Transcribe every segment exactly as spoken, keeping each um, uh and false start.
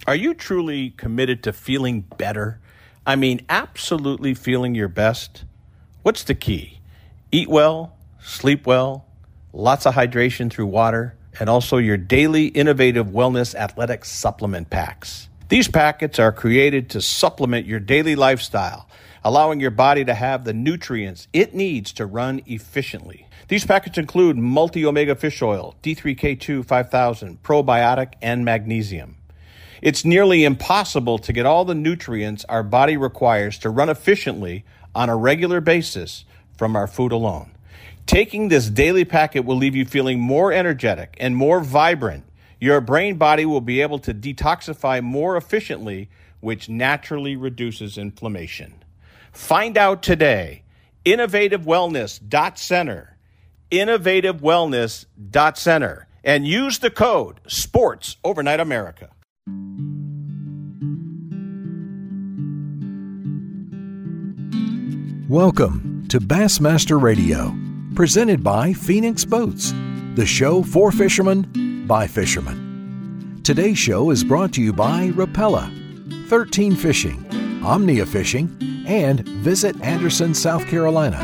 Are you truly committed to feeling better? I mean, absolutely feeling your best? What's the key? Eat well, sleep well, lots of hydration through water, and also your daily innovative wellness athletic supplement packs. These packets are created to supplement your daily lifestyle, allowing your body to have the nutrients it needs to run efficiently. These packets include multi-omega fish oil, D three K two five thousand, probiotic, and magnesium. It's nearly impossible to get all the nutrients our body requires to run efficiently on a regular basis from our food alone. Taking this daily packet will leave you feeling more energetic and more vibrant. Your brain body will be able to detoxify more efficiently, which naturally reduces inflammation. Find out today. innovative wellness dot center. innovative wellness dot center. And use the code SPORTS Overnight America. Welcome to Bassmaster Radio, presented by Phoenix Boats, the show for fishermen by fishermen. Today's show is brought to you by Rapala, thirteen Fishing, Omnia Fishing, and Visit Anderson, South Carolina.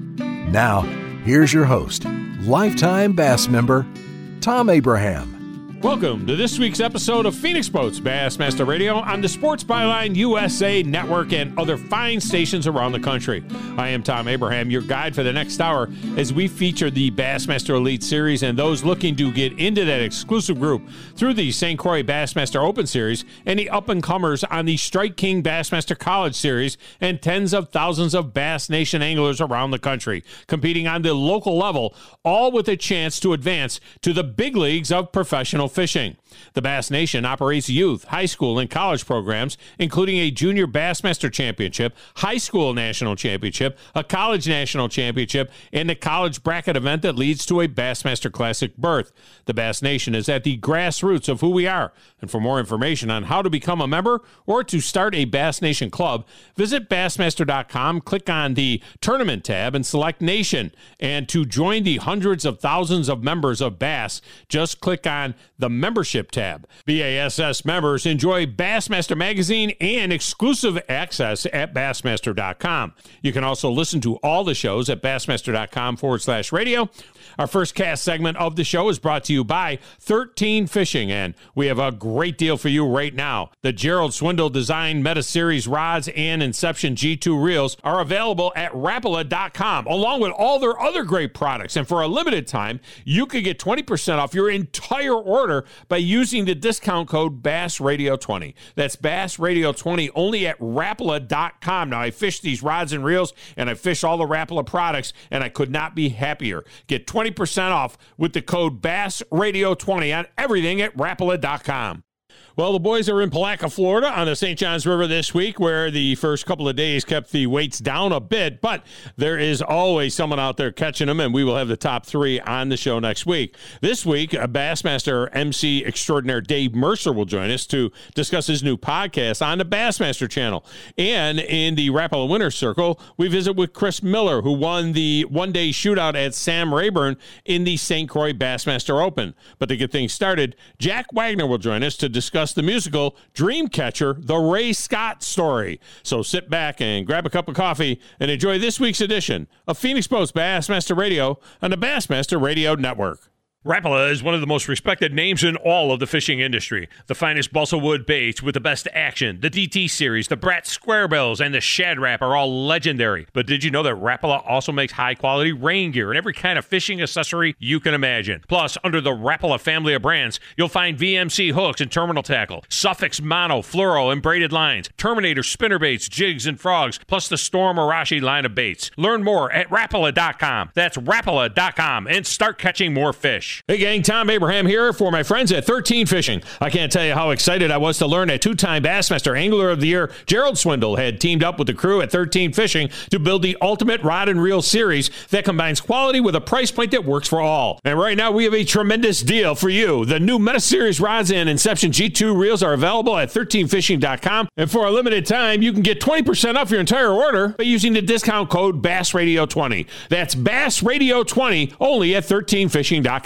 Now, here's your host, lifetime bass member, Tom Abraham. Welcome to this week's episode of Phoenix Boats Bassmaster Radio on the Sports Byline U S A Network and other fine stations around the country. I am Tom Abraham, your guide for the next hour as we feature the Bassmaster Elite Series and those looking to get into that exclusive group through the Saint Croix Bassmaster Open Series and the up-and-comers on the Strike King Bassmaster College Series and tens of thousands of Bass Nation anglers around the country competing on the local level, all with a chance to advance to the big leagues of professional fishing. The Bass Nation operates youth, high school, and college programs, including a Junior Bassmaster Championship, High School National Championship, a College National Championship, and a college bracket event that leads to a Bassmaster Classic berth. The Bass Nation is at the grassroots of who we are. And for more information on how to become a member or to start a Bass Nation club, visit Bassmaster dot com, click on the Tournament tab, and select Nation. And to join the hundreds of thousands of members of Bass, just click on the Membership tab. B A S S members enjoy Bassmaster Magazine and exclusive access at Bassmaster dot com. You can also listen to all the shows at Bassmaster dot com forward slash radio. Our first cast segment of the show is brought to you by thirteen Fishing, and we have a great deal for you right now. The Gerald Swindle Design Meta Series rods and Inception G two reels are available at Rapala dot com, along with all their other great products. And for a limited time, you can get twenty percent off your entire order by using the discount code Bass Radio twenty. That's Bass Radio twenty only at Rapala dot com. Now, I fish these rods and reels, and I fish all the Rapala products, and I could not be happier. Get twenty percent off with the code Bass Radio twenty on everything at Rapala dot com. Well, the boys are in Palaca, Florida on the Saint Johns River this week, where the first couple of days kept the weights down a bit, but there is always someone out there catching them, and we will have the top three on the show next week. This week, a Bassmaster M C extraordinaire Dave Mercer will join us to discuss his new podcast on the Bassmaster channel. And in the Rapala Winner's Circle, we visit with Chris Miller, who won the one-day shootout at Sam Rayburn in the Saint Croix Bassmaster Open. But to get things started, Jack Wagner will join us to discuss the musical Dreamcatcher, the Ray Scott story. So sit back and grab a cup of coffee and enjoy this week's edition of Phoenix Boats Bassmaster Radio on the Bassmaster Radio Network. Rapala is one of the most respected names in all of the fishing industry. The finest balsa wood baits with the best action, the D T series, the Brat Square Bills, and the Shad Rap are all legendary. But did you know that Rapala also makes high-quality rain gear and every kind of fishing accessory you can imagine? Plus, under the Rapala family of brands, you'll find V M C hooks and terminal tackle, Suffix mono, fluoro, and braided lines, Terminator spinner baits, jigs, and frogs, plus the Storm Arashi line of baits. Learn more at Rapala dot com. That's Rapala dot com, and start catching more fish. Hey gang, Tom Abraham here for my friends at thirteen Fishing. I can't tell you how excited I was to learn that two-time Bassmaster Angler of the Year Gerald Swindle had teamed up with the crew at thirteen Fishing to build the ultimate rod and reel series that combines quality with a price point that works for all. And right now we have a tremendous deal for you. The new Meta Series rods and Inception G two reels are available at thirteen fishing dot com, and for a limited time you can get twenty percent off your entire order by using the discount code Bass Radio twenty. That's Bass Radio twenty only at thirteen fishing dot com.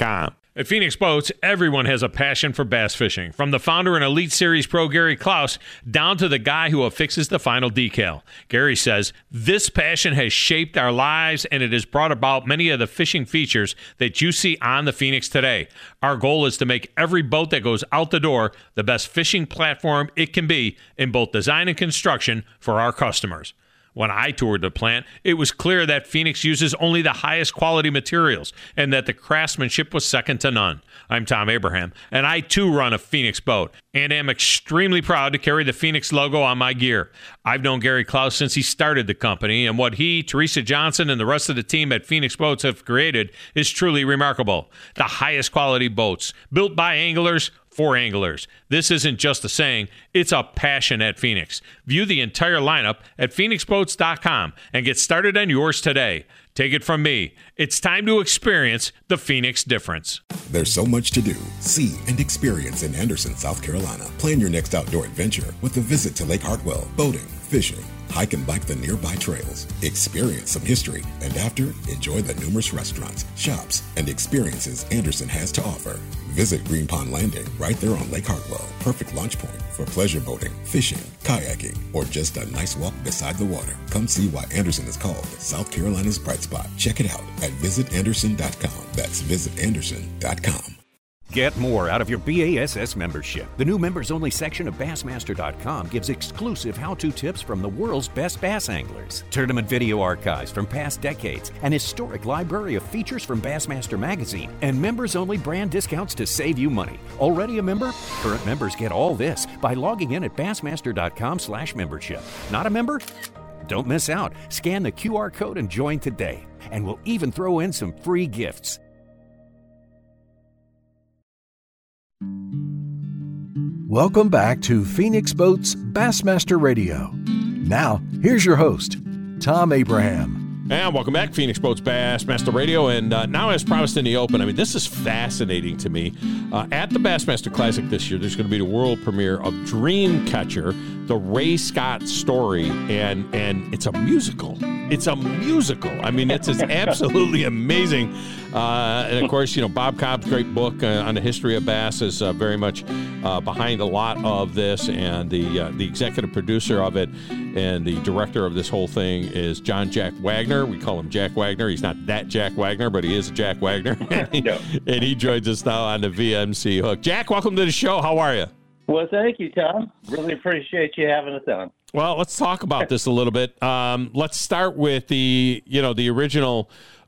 At Phoenix Boats, everyone has a passion for bass fishing, from the founder and Elite Series pro Gary Klaus down to the guy who affixes the final decal. Gary says, this passion has shaped our lives and it has brought about many of the fishing features that you see on the Phoenix today. Our goal is to make every boat that goes out the door the best fishing platform it can be in both design and construction for our customers. When I toured the plant, it was clear that Phoenix uses only the highest quality materials and that the craftsmanship was second to none. I'm Tom Abraham, and I too run a Phoenix boat and am extremely proud to carry the Phoenix logo on my gear. I've known Gary Klaus since he started the company, and what he, Teresa Johnson, and the rest of the team at Phoenix Boats have created is truly remarkable. The highest quality boats, built by anglers, for anglers. This isn't just a saying, it's a passion at Phoenix. View the entire lineup at phoenix boats dot com and get started on yours today. Take it from me, it's time to experience the Phoenix difference. There's so much to do, see, and experience in Anderson, South Carolina. Plan your next outdoor adventure with a visit to Lake Hartwell, boating, fishing, hike and bike the nearby trails, experience some history, and after, enjoy the numerous restaurants, shops, and experiences Anderson has to offer. Visit Green Pond Landing right there on Lake Hartwell. Perfect launch point for pleasure boating, fishing, kayaking, or just a nice walk beside the water. Come see why Anderson is called South Carolina's bright spot. Check it out at visit anderson dot com. That's visit anderson dot com. Get more out of your B A S S membership. The new members-only section of Bassmaster dot com gives exclusive how-to tips from the world's best bass anglers, tournament video archives from past decades, an historic library of features from Bassmaster Magazine, and members-only brand discounts to save you money. Already a member? Current members get all this by logging in at bassmaster dot com slash membership. Not a member? Don't miss out. Scan the Q R code and join today. And we'll even throw in some free gifts. Welcome back to Phoenix Boats Bassmaster Radio. Now, here's your host, Tom Abraham. And welcome back, Phoenix Boats Bassmaster Radio. And uh, now, as promised in the open, I mean, this is fascinating to me. Uh, at the Bassmaster Classic this year, there's going to be the world premiere of Dreamcatcher, the Ray Scott story, and and it's a musical. It's a musical. I mean, it's, it's absolutely amazing. Uh, and, of course, you know, Bob Cobb's great book uh, on the history of bass is uh, very much uh, behind a lot of this. And the uh, the executive producer of it and the director of this whole thing is John Jack Wagner. We call him Jack Wagner. He's not that Jack Wagner, but he is Jack Wagner. and, he, no. and he joins us now on the V M C Hook. Jack, welcome to the show. How are you? Well, thank you, Tom. Really appreciate you having us on. Well, let's talk about this a little bit. Um, let's start with the, you know, the original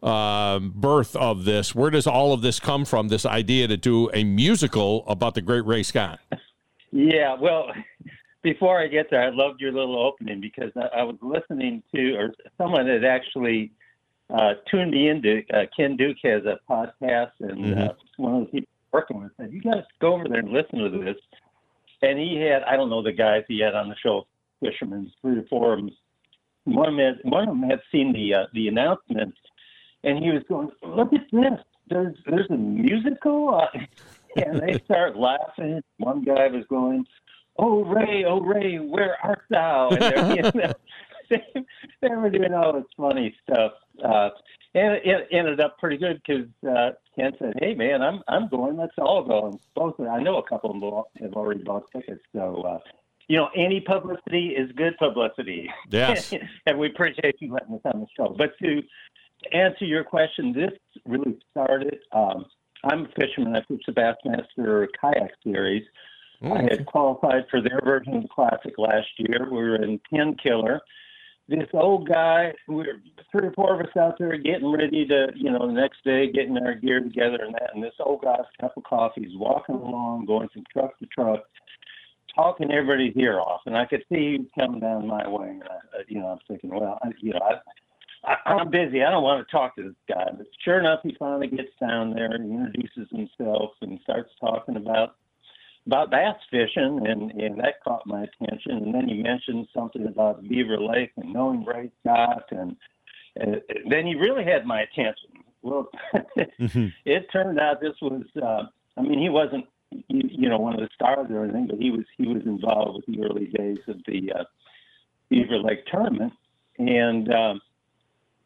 um, birth of this. Where does all of this come from, this idea to do a musical about the great Ray Scott? Yeah, well, before I get there, I loved your little opening because I, I was listening to, or someone had actually uh, tuned me into, uh, Ken Duke has a podcast, and mm-hmm. uh, one of the people working with said, you got to go over there and listen to this. And he had, I don't know the guys he had on the show, fishermen, three or four of them. One of them had, one of them had seen the uh, the announcement, and he was going, "Look at this! There's there's a musical!" Uh, and they start laughing. One guy was going, "Oh Ray, oh Ray, where art thou?" And they're, you know, they, they were doing all this funny stuff, uh, and it ended up pretty good because uh, Ken said, "Hey man, I'm I'm going. Let's all go." And both I know a couple of them have already bought tickets, so. Uh, You know, any publicity is good publicity. Yes. And we appreciate you letting us on the show. But to answer your question, this really started, um, I'm a fisherman. I fish the Bassmaster Kayak Series. Mm. I had qualified for their version of the Classic last year. We were in Pen Killer. This old guy, we were three or four of us out there getting ready to, you know, the next day, getting our gear together and that. And this old guy's cup of coffee is walking along, going from truck to truck, talking everybody's ear off, and I could see him coming down my way. And I, you know, I'm thinking, well, I, you know, I, I, I'm busy. I don't want to talk to this guy. But sure enough, he finally gets down there and introduces himself and starts talking about about bass fishing, and, and that caught my attention. And then he mentioned something about Beaver Lake and knowing Ray Scott, and uh, then he really had my attention. Well, mm-hmm. It turned out this was, uh, I mean, he wasn't, You, you know, one of the stars or anything, but he was he was involved with the early days of the uh, Beaver Lake tournament, and um,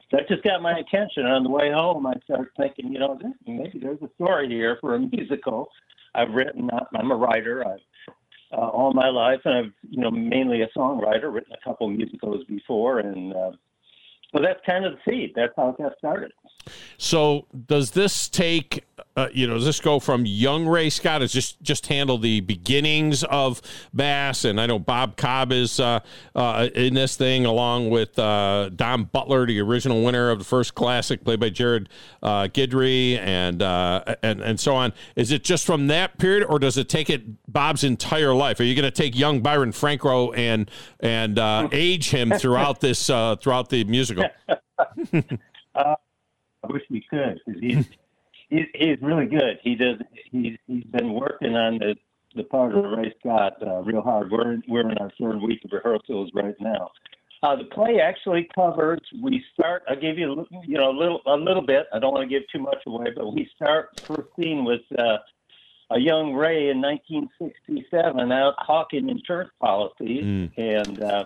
that just got my attention. On the way home, I started thinking, you know, maybe there's a story here for a musical. I've written, I'm a writer I've, uh, all my life, and I've, you know, mainly a songwriter, written a couple musicals before, and uh, so that's kind of the seed. That's how it got started. So does this take, uh, you know, does this go from young Ray Scott? Is just just handle the beginnings of Bass? And I know Bob Cobb is uh, uh, in this thing, along with uh, Don Butler, the original winner of the first classic, played by Jared uh, Guidry, and, uh, and and so on. Is it just from that period, or does it take it Bob's entire life? Are you going to take young Byron Franco and and uh, age him throughout this uh, throughout the musical? uh, I wish we could, because he's, he's he's really good. He does. He's he's been working on the, the part of Ray Scott uh, real hard. We're in, we're in our third week of rehearsals right now. Uh, the play actually covers. We start. I'll give you a, you know a little a little bit. I don't want to give too much away, but we start first scene with uh, a young Ray in nineteen sixty-seven out hawking insurance policies, mm. and uh,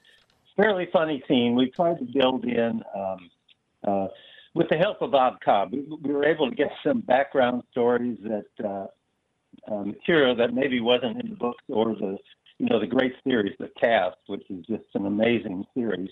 fairly funny scene. We tried to build in. Um, uh, With the help of Bob Cobb, we, we were able to get some background stories that uh, uh, material that maybe wasn't in the books or the, you know, the great series, The Cast, which is just an amazing series.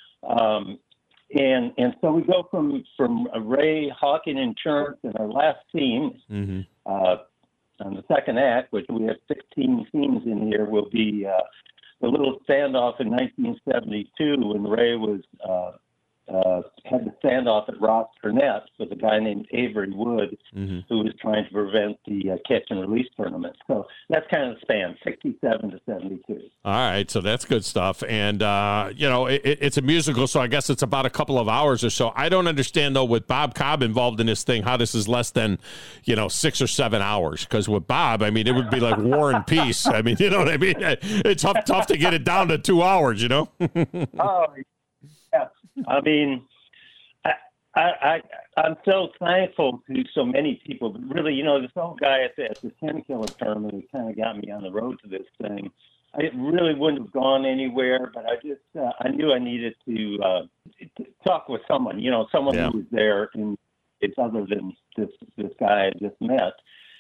Um, and and so we go from from a Ray hawking insurance in our last scene, mm-hmm. uh, on the second act, which we have sixteen scenes in here, will be uh, the little standoff in nineteen seventy-two when Ray was. Uh, Uh, had the standoff at Ross Burnett with a guy named Avery Wood, mm-hmm. who was trying to prevent the uh, catch and release tournament. So that's kind of the span, sixty-seven to seventy-two. All right, so that's good stuff. And, uh, you know, it, it's a musical, so I guess it's about a couple of hours or so. I don't understand, though, with Bob Cobb involved in this thing, how this is less than, you know, six or seven hours. Because with Bob, I mean, it would be like War and Peace. I mean, you know what I mean? It's tough, tough to get it down to two hours, you know? Oh, yeah. I mean, I, I, I, I'm so thankful to so many people. But really, you know, this old guy at the, at the ten killer tournament who kind of got me on the road to this thing. I really wouldn't have gone anywhere, but I just uh, I knew I needed to, uh, to talk with someone. You know, someone yeah. who was there, and it's other than this this guy I just met.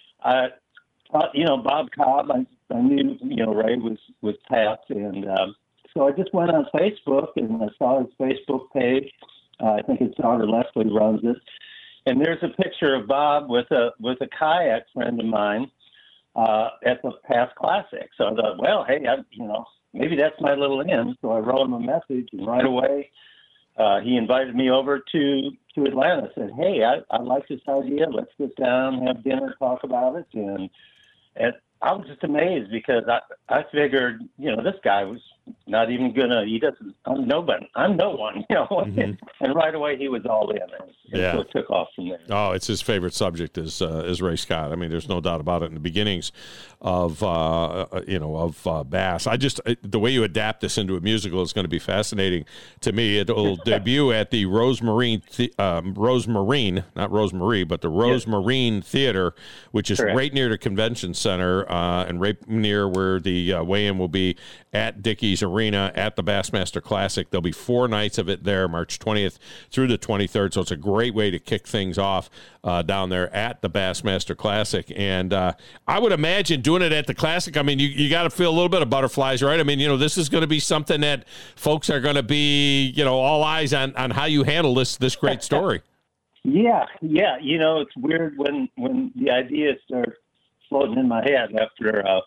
I thought, you know, Bob Cobb. I, I knew, you know, Ray was was tapped, and. Um, So I just went on Facebook and I saw his Facebook page. Uh, I think his daughter Leslie runs it, and there's a picture of Bob with a with a kayak friend of mine uh, at the past classic. So I thought, well, hey, I, you know, maybe that's my little in. So I wrote him a message, and right away uh, he invited me over to to Atlanta. Said, hey, I, I like this idea. Let's sit down, have dinner, talk about it, and and I was just amazed because I I figured, you know, this guy was not even gonna. He doesn't. I'm nobody. I'm no one. You know. Mm-hmm. And right away he was all in, and, and yeah. so it took off from there. Oh, it's his favorite subject is uh, is Ray Scott. I mean, there's no doubt about it. In the beginnings of uh, you know of uh, Bass, I just the way you adapt this into a musical is going to be fascinating to me. It will debut at the Rosemarine, the, um, Rosemarine, not Rosemarie, but the Rosemarine yes. Theater, which is Correct. right near the convention center uh, and right near where the uh, weigh-in will be at Dickies Arena at the Bassmaster Classic. There'll be four nights of it there, March twentieth through the twenty-third. So it's a great way to kick things off uh, down there at the Bassmaster Classic. And uh, I would imagine doing it at the Classic, I mean, you, you got to feel a little bit of butterflies, right? I mean, you know, this is going to be something that folks are going to be, you know, all eyes on, on how you handle this, this great story. Yeah, yeah. You know, it's weird when, when the ideas start floating in my head after uh,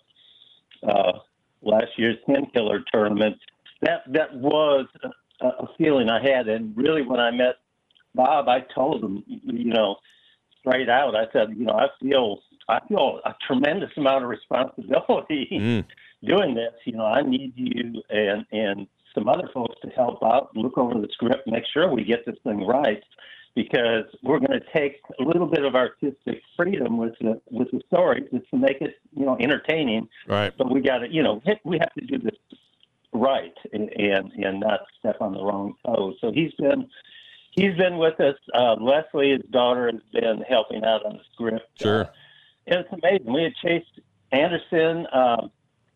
uh, last year's ten killer tournament. That that was a, a feeling I had, and really when I met Bob, I told him, you know, straight out. I said, you know, I feel I feel a tremendous amount of responsibility mm. doing this. You know, I need you and and some other folks to help out, look over the script, make sure we get this thing right, because we're going to take a little bit of artistic freedom with the with the story just to make it, you know, entertaining. Right. But we got to, you know, we have to do this right and, and and not step on the wrong toes. So he's been he's been with us. Uh, Leslie, his daughter, has been helping out on the script. Sure. Uh, and it's amazing. We had Chase Anderson, um,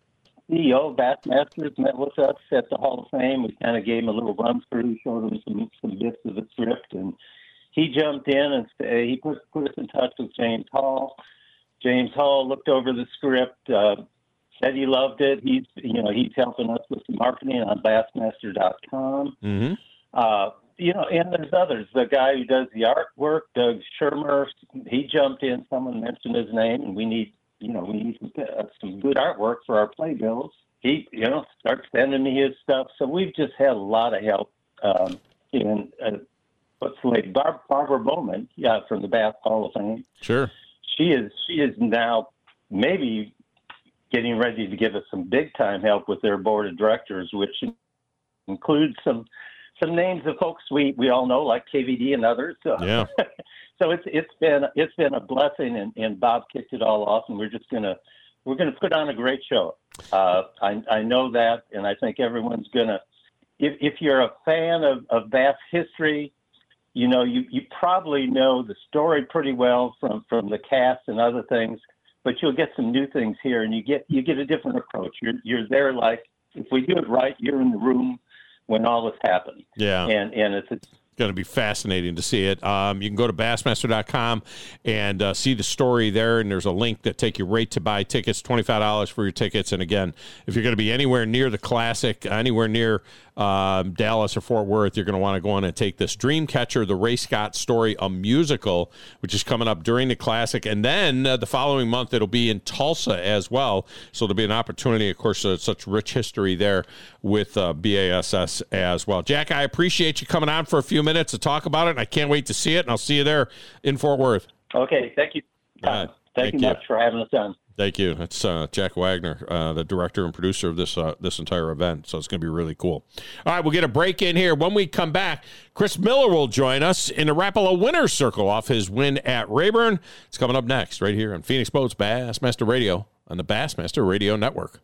C E O of Bassmasters met with us at the Hall of Fame. We kind of gave him a little run through, showed him some some bits of the script, and he jumped in and uh, he put put us in touch with James Hall. James Hall looked over the script, uh, said he loved it. He's you know he's helping us with the marketing on Bassmaster dot com. Mm-hmm. Uh, you know, and there's others. The guy who does the artwork, Doug Shermer, he jumped in. Someone mentioned his name, and we need. You know, we need some, uh, some good artwork for our playbills. He, you know, starts sending me his stuff. So we've just had a lot of help. Um, in uh, what's the lady, Bar- Barbara Bowman, yeah, from the Bass Hall of Fame. Sure. She is. She is now maybe getting ready to give us some big time help with their board of directors, which includes some some names of folks we, we all know, like K V D and others. So. Yeah. So it's it's been it's been a blessing, and, and Bob kicked it all off, and we're just gonna we're gonna put on a great show. Uh, I I know that, and I think everyone's gonna. If if you're a fan of, of bass history, you know you, you probably know the story pretty well from, from the cast and other things, but you'll get some new things here, and you get you get a different approach. You're you're there like if we do it right, you're in the room when all this happened. Yeah, and and it's. A, going to be fascinating to see it. Um, you can go to Bassmaster dot com and uh, see the story there, and there's a link that take you right to buy tickets, twenty-five dollars for your tickets. And again, if you're going to be anywhere near the Classic, anywhere near um, Dallas or Fort Worth, you're going to want to go on and take this Dreamcatcher, the Ray Scott story, a musical, which is coming up during the Classic. And then uh, the following month, it'll be in Tulsa as well. So there'll be an opportunity, of course, uh, such rich history there with uh, B A S S as well. Jack, I appreciate you coming on for a few minutes to talk about it, and I can't wait to see it, and I'll see you there in Fort Worth. Okay, thank you. Uh, thank, thank you much for having us on. Thank you. It's uh, Jack Wagner, uh, the director and producer of this uh, this entire event, so it's going to be really cool. All right, we'll get a break in here. When we come back, Chris Miller will join us in the Rapala Winner's Circle off his win at Rayburn. It's coming up next right here on Phoenix Boats Bassmaster Radio on the Bassmaster Radio Network.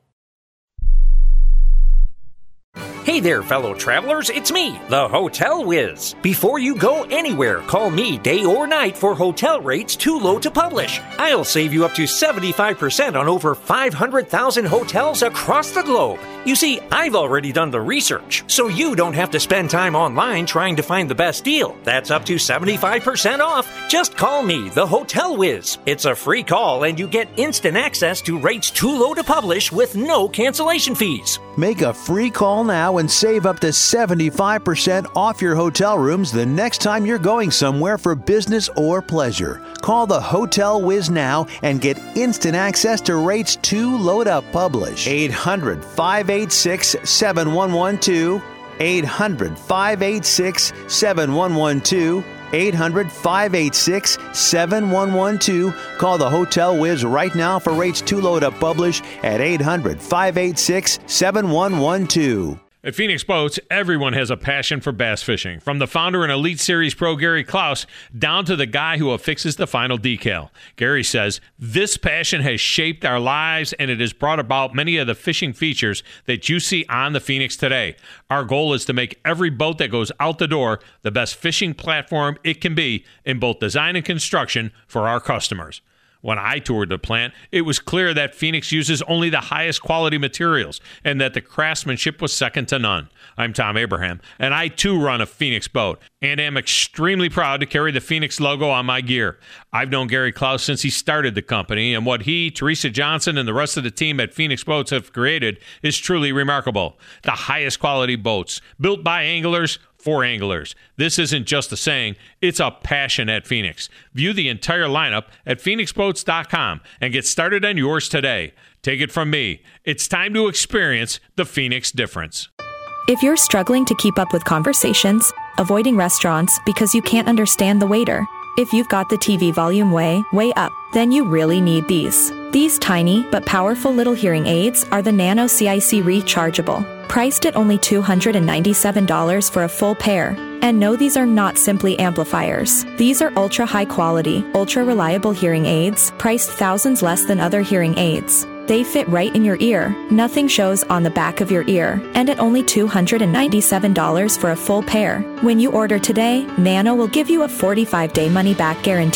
Hey there, fellow travelers, it's me, the Hotel Whiz. Before you go anywhere, call me day or night for hotel rates too low to publish. I'll save you up to seventy-five percent on over five hundred thousand hotels across the globe. You see, I've already done the research, so you don't have to spend time online trying to find the best deal. That's up to seventy-five percent off. Just call me, the Hotel Whiz. It's a free call, and you get instant access to rates too low to publish with no cancellation fees. Make a free call now and save up to seventy-five percent off your hotel rooms the next time you're going somewhere for business or pleasure. Call the Hotel Whiz now and get instant access to rates too low to publish. eight hundred, five eight six, seven one one two. eight hundred, five eight six, seven one one two. eight hundred, five eight six, seven one one two. Call the Hotel Whiz right now for rates too low to publish at eight hundred, five eight six, seven one one two. At Phoenix Boats, everyone has a passion for bass fishing, from the founder and Elite Series pro Gary Klaus down to the guy who affixes the final decal. Gary says, this passion has shaped our lives, and it has brought about many of the fishing features that you see on the Phoenix today. Our goal is to make every boat that goes out the door the best fishing platform it can be in both design and construction for our customers. When I toured the plant, it was clear that Phoenix uses only the highest quality materials and that the craftsmanship was second to none. I'm Tom Abraham, and I too run a Phoenix boat and am extremely proud to carry the Phoenix logo on my gear. I've known Gary Klaus since he started the company, and what he, Teresa Johnson, and the rest of the team at Phoenix Boats have created is truly remarkable. The highest quality boats, built by anglers, for anglers. This isn't just a saying, it's a passion at Phoenix. View the entire lineup at phoenix boats dot com and get started on yours today. Take it from me, it's time to experience the Phoenix difference. If you're struggling to keep up with conversations, avoiding restaurants because you can't understand the waiter, if you've got the T V volume way, way up, then you really need these. These tiny but powerful little hearing aids are the Nano C I C Rechargeable, priced at only two hundred ninety-seven dollars for a full pair. And no, these are not simply amplifiers. These are ultra high quality, ultra reliable hearing aids, priced thousands less than other hearing aids. They fit right in your ear, nothing shows on the back of your ear, and at only two hundred ninety-seven dollars for a full pair. When you order today, Nano will give you a forty-five day money-back guarantee.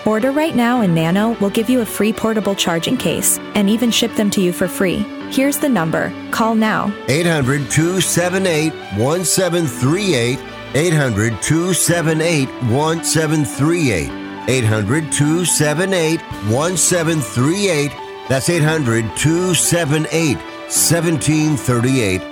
Order right now and Nano will give you a free portable charging case and even ship them to you for free. Here's the number. Call now. eight hundred, two seven eight, one seven three eight. eight hundred, two seven eight, one seven three eight. eight hundred, two seven eight, one seven three eight. That's eight hundred, two seven eight, one seven three eight.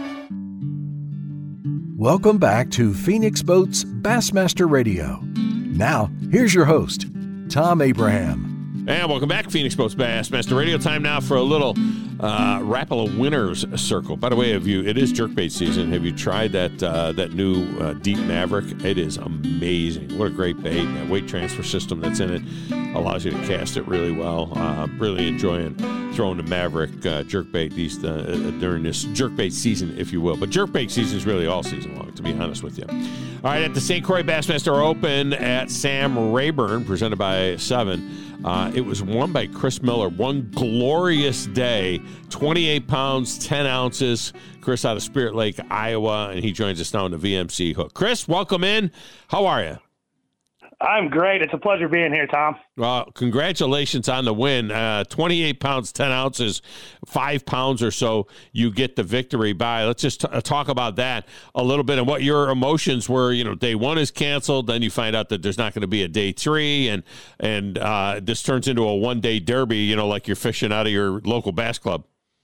Welcome back to Phoenix Boats Bassmaster Radio. Now, here's your host, Tom Abraham. And welcome back, Phoenix Boats Bassmaster Radio. Time now for a little uh, Rapala Winners Circle. By the way, have you? It is jerkbait season. Have you tried that uh, that new uh, Deep Maverick? It is amazing. What a great bait! That weight transfer system that's in it allows you to cast it really well. Uh, really enjoying throwing the Maverick uh, jerkbait these uh, during this jerkbait season, if you will. But jerkbait season is really all season long, to be honest with you. All right, at the Saint Croix Bassmaster Open at Sam Rayburn, presented by Seven. Uh, it was won by Chris Miller. One glorious day, twenty-eight pounds, ten ounces. Chris out of Spirit Lake, Iowa, and he joins us now on the V M C hook. Chris, welcome in. How are you? I'm great. It's a pleasure being here, Tom. Well, congratulations on the win. Uh, twenty-eight pounds, ten ounces, five pounds or so you get the victory by. Let's just t- talk about that a little bit and what your emotions were. You know, day one is canceled. Then you find out that there's not going to be a day three. And, and uh, this turns into a one-day derby, you know, like you're fishing out of your local bass club.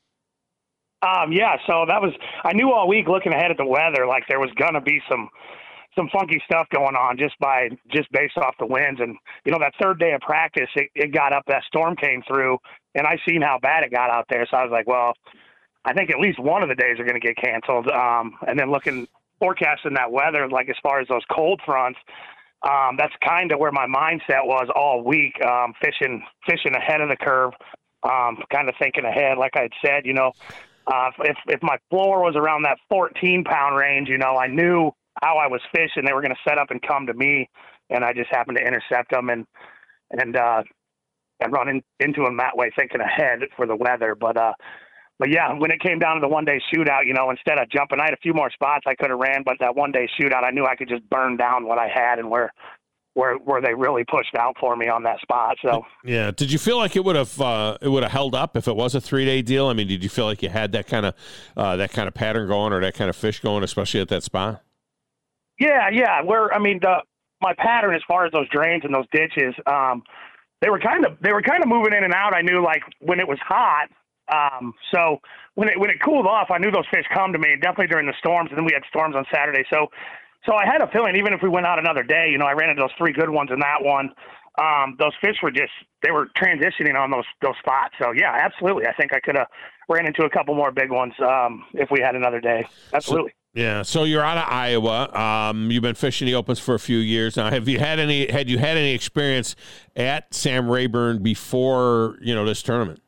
Um, yeah, so that was – I knew all week looking ahead at the weather, like there was going to be some – some funky stuff going on just by just based off the winds. And, you know, that third day of practice, it, it got up, that storm came through, and I seen how bad it got out there. So I was like, well, I think at least one of the days are going to get canceled. Um, and then looking, forecasting that weather, like as far as those cold fronts, um, that's kind of where my mindset was all week, um, fishing, fishing ahead of the curve, um, kind of thinking ahead. Like I had said, you know, uh, if, if my floor was around that fourteen pound range, you know, I knew how I was fishing, they were going to set up and come to me, and I just happened to intercept them and and uh, and run in, into them that way, thinking ahead for the weather. But uh, but yeah, when it came down to the one day shootout, you know, instead of jumping, I had a few more spots I could have ran, but that one day shootout, I knew I could just burn down what I had and where where where they really pushed out for me on that spot. So yeah, did you feel like it would have uh, it would have held up if it was a three day deal? I mean, did you feel like you had that kind of uh, that kind of pattern going or that kind of fish going, especially at that spot? Yeah, yeah. Where I mean, the my pattern as far as those drains and those ditches, um, they were kind of they were kind of moving in and out. I knew like when it was hot. Um, so when it when it cooled off, I knew those fish come to me. Definitely during the storms, and then we had storms on Saturday. So so I had a feeling even if we went out another day, you know, I ran into those three good ones in that one. Um, those fish were just they were transitioning on those those spots. So yeah, absolutely. I think I could have ran into a couple more big ones um, if we had another day. Absolutely. So- Yeah, so you're out of Iowa. Um, you've been fishing the opens for a few years now. Have you had any? Had you had any experience at Sam Rayburn before you know this tournament?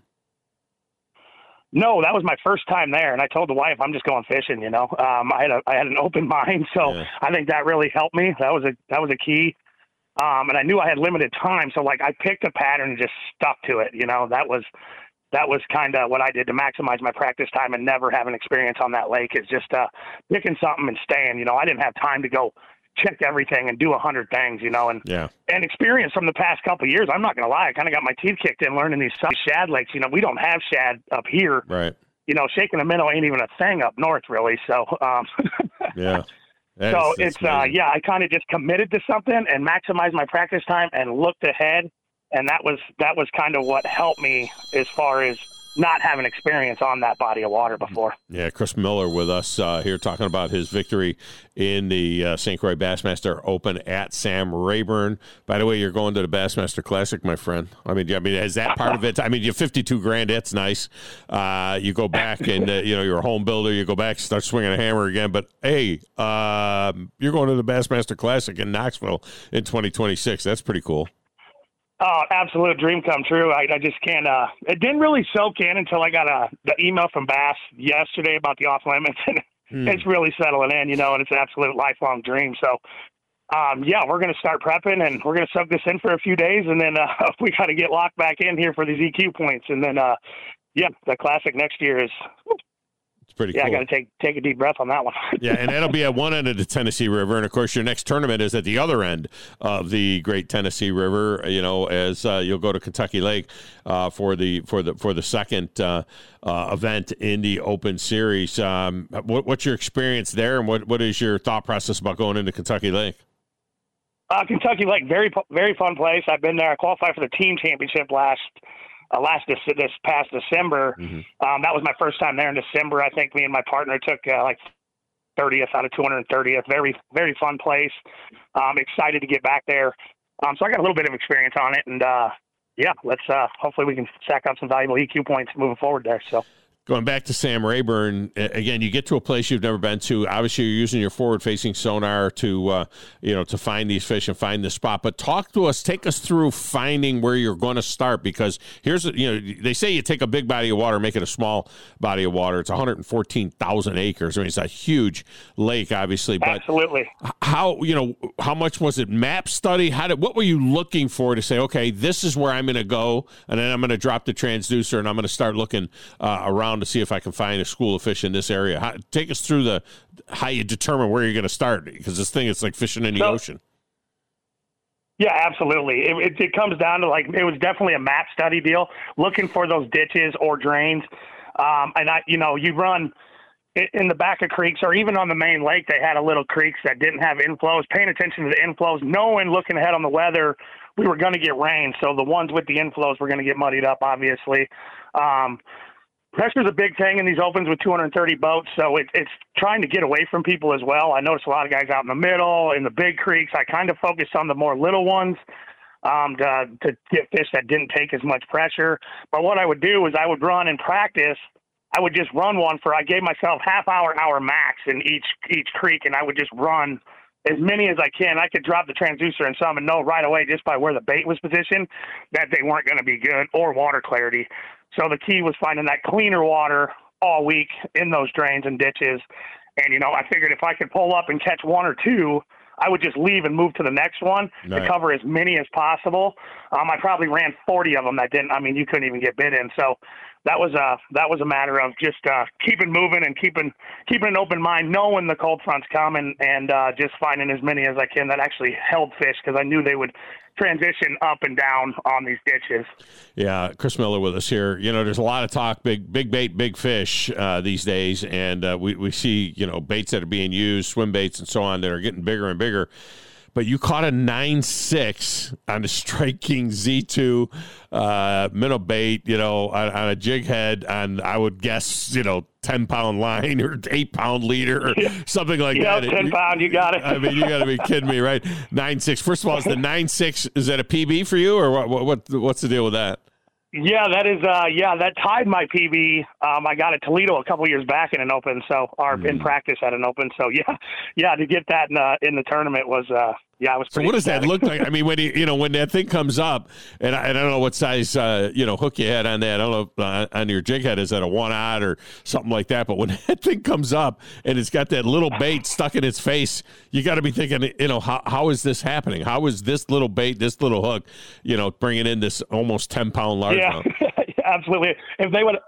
No, that was my first time there, and I told the wife I'm just going fishing. You know, um, I had a I had an open mind, so yeah. I think that really helped me. That was a that was a key, um, and I knew I had limited time, so like I picked a pattern and just stuck to it. You know, that was. That was kind of what I did to maximize my practice time and never have an experience on that lake is just uh, picking something and staying. You know, I didn't have time to go check everything and do a hundred things, you know, and, yeah. and experience from the past couple of years. I'm not going to lie. I kind of got my teeth kicked in learning these shad lakes. You know, we don't have shad up here. Right. You know, shaking a minnow ain't even a thing up north really. So, um, yeah. That so is, it's, uh, yeah, I kind of just committed to something and maximized my practice time and looked ahead. And that was that was kind of what helped me as far as not having experience on that body of water before. Yeah, Chris Miller with us uh, here talking about his victory in the uh, Saint Croix Bassmaster Open at Sam Rayburn. By the way, you're going to the Bassmaster Classic, my friend. I mean, I mean, is that part of it? I mean, you're fifty-two grand. That's nice. Uh, you go back and uh, you know you're a home builder. You go back, start swinging a hammer again. But hey, uh, you're going to the Bassmaster Classic in Knoxville in twenty twenty-six. That's pretty cool. Oh, absolute dream come true. I, I just can't, uh, it didn't really soak in until I got a, the email from Bass yesterday about the off limits and hmm. it's really settling in, you know, and it's an absolute lifelong dream. So, um, yeah, we're going to start prepping and we're going to soak this in for a few days. And then, uh, we got to get locked back in here for these E Q points. And then, uh, yeah, the Classic next year is, It's pretty yeah, cool. I got to take take a deep breath on that one. Yeah, and that'll be at one end of the Tennessee River, and of course your next tournament is at the other end of the Great Tennessee River. You know, as uh, you'll go to Kentucky Lake uh, for the for the for the second uh, uh, event in the Open Series. Um, what, what's your experience there, and what what is your thought process about going into Kentucky Lake? Uh, Kentucky Lake, very very fun place. I've been there. I qualified for the team championship last. Uh, last this, this past December. Mm-hmm. Um, that was my first time there in December. I think me and my partner took uh, like thirtieth out of two hundred thirtieth. Very, very fun place. Um, excited to get back there. Um, so I got a little bit of experience on it, and uh, yeah, let's uh, hopefully we can stack up some valuable E Q points moving forward there. So. Going back to Sam Rayburn, again, you get to a place you've never been to. Obviously, you're using your forward-facing sonar to, uh, you know, to find these fish and find the spot. But talk to us, take us through finding where you're going to start, because here's, you know, they say you take a big body of water, make it a small body of water. It's one hundred fourteen thousand acres. I mean, it's a huge lake, obviously. But absolutely. How, you know, how much was it map study? How did, what were you looking for to say, okay, this is where I'm going to go, and then I'm going to drop the transducer and I'm going to start looking uh, around to see if I can find a school of fish in this area? How, take us through the how you determine where you're going to start, because this thing is like fishing in the so, ocean. Yeah, absolutely. It, it, it comes down to, like, it was definitely a map study deal, looking for those ditches or drains. Um, and I, you know, you run in the back of creeks, or even on the main lake, they had a little creeks that didn't have inflows, paying attention to the inflows, knowing, looking ahead on the weather, we were going to get rain. So the ones with the inflows were going to get muddied up, obviously. Um, Pressure's a big thing in these opens with two hundred thirty boats, so it, it's trying to get away from people as well. I noticed a lot of guys out in the middle, in the big creeks. I kind of focused on the more little ones um, to, to get fish that didn't take as much pressure. But what I would do is I would run in practice. I would just run one for, I gave myself half hour, hour max in each each creek, and I would just run as many as I can. I could drop the transducer in some and know right away, just by where the bait was positioned, that they weren't going to be good, or water clarity. So the key was finding that cleaner water all week in those drains and ditches. And, you know, I figured if I could pull up and catch one or two, I would just leave and move to the next one right. to cover as many as possible. Um, I probably ran forty of them that didn't, I mean, you couldn't even get bit in. So that was a, that was a matter of just uh, keeping moving and keeping, keeping an open mind, knowing the cold front's coming, and uh, just finding as many as I can that actually held fish, because I knew they would transition up and down on these ditches. Yeah, Chris Miller with us here. You know, there's a lot of talk, big big bait, big fish uh, these days, and uh, we, we see, you know, baits that are being used, swim baits and so on, that are getting bigger and bigger. But you caught a nine six on the Strike King Z two uh, minnow bait, you know, on, on a jig head, on, I would guess, you know, ten-pound line or eight-pound leader or yeah. something like yeah, that. ten-pound, you got it. I mean, you got to be kidding me, right? nine six. First of all, is the nine six, is that a P B for you, or what? what what's the deal with that? Yeah, that is, uh, yeah, that tied my P B. Um, I got at Toledo a couple years back in an open, so, or mm. in practice at an open. So, yeah, yeah, to get that in, uh, in the tournament was, uh, yeah, it was pretty. So what does ecstatic. that look like? I mean, when you, you know, when that thing comes up, and I, and I don't know what size, uh, you know, hook you had on that. I don't know if, uh, on your jig head, is that a one-odd or something like that? But when that thing comes up and it's got that little bait stuck in its face, you got to be thinking, you know, how how is this happening? How is this little bait, this little hook, you know, bringing in this almost ten-pound largemouth? Yeah. Absolutely. If they would,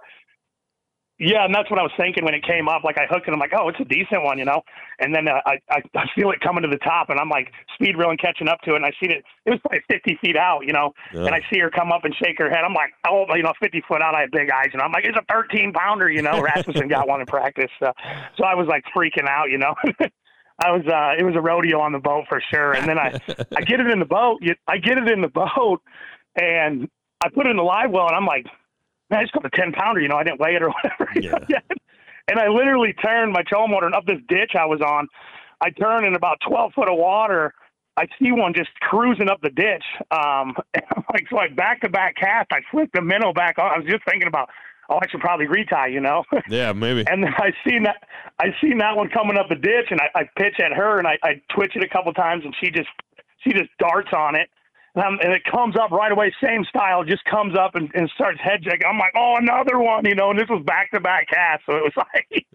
yeah, and that's what I was thinking when it came up. Like, I hooked it, I'm like, oh, it's a decent one, you know. And then uh, I, I I feel it coming to the top, and I'm like speed reeling, catching up to it, and I see it. It was probably fifty feet out, you know. Yeah. And I see her come up and shake her head. I'm like, oh, you know, fifty foot out. I have big eyes, and I'm like, it's a thirteen pounder, you know. Rasmussen got one in practice, so, so I was like freaking out, you know. I was, uh, it was a rodeo on the boat for sure. And then I, I get it in the boat. I get it in the boat, and I put it in the live well, and I'm like, man, I just got a ten pounder, you know, I didn't weigh it or whatever. Yeah. And I literally turned my trolling motor, and up this ditch I was on, I turned in about twelve foot of water. I see one just cruising up the ditch. Um, and I'm like, so I back to back cast, I flipped the minnow back on. I was just thinking about, oh, I should probably retie, you know? Yeah, maybe. And then I seen that, I seen that one coming up the ditch, and I, I pitch at her, and I, I twitch it a couple times, and she just, she just darts on it. Um, and it comes up right away, same style, just comes up and, and starts head checking. I'm like, oh, another one, you know, and this was back-to-back cast, so it was like,